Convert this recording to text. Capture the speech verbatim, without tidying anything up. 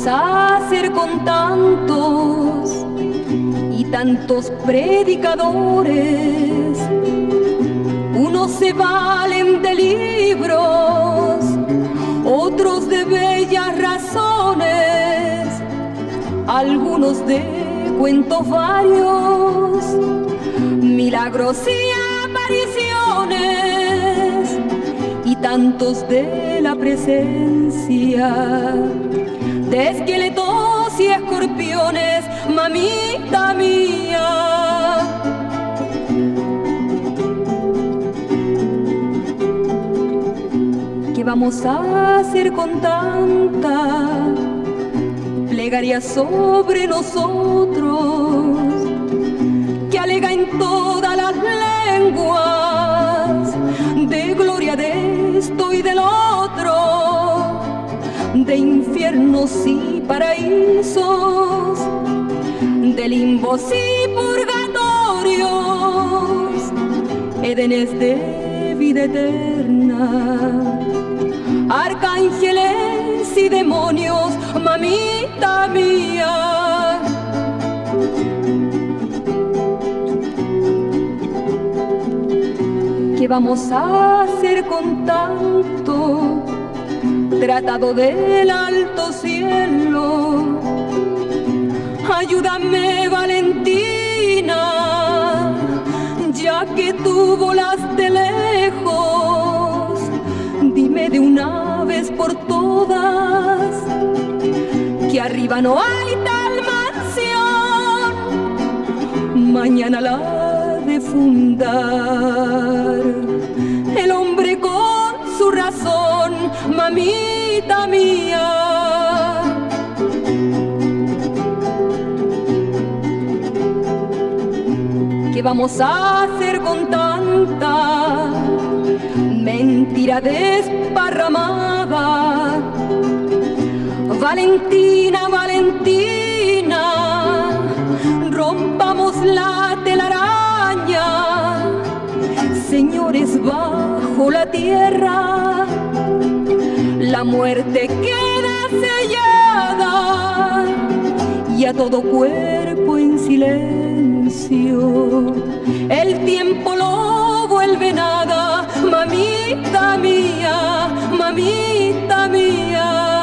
vamos a hacer con tantos y tantos predicadores? Unos se valen de libros, otros de bellas razones, algunos de cuentos varios, milagros y apariciones, y tantos de la presencia de esqueletos y escorpiones, mamita mía. ¿Qué vamos a hacer con tanta plegaria sobre nosotros que alega en todas las lenguas de gloria de esto y del otro, de infiernos y paraísos, de limbos y purgatorios, edenes de vida eterna, arcángeles y demonios, mamita mía? ¿Qué vamos a hacer con tanto tratado del alto cielo? Ayúdame, Valentina, ya que tú volaste lejos, dime de una vez por todas que arriba no hay tal mansión, mañana la de fundar el hombre con su razón, mamita mía. ¿Qué vamos a hacer con tanta mentira desparramada? Valentina, Valentina, rompamos la telaraña, señores, bajo la tierra la muerte queda sellada y a todo cuerpo en silencio el tiempo lo vuelve nada, mamita mía, mamita mía.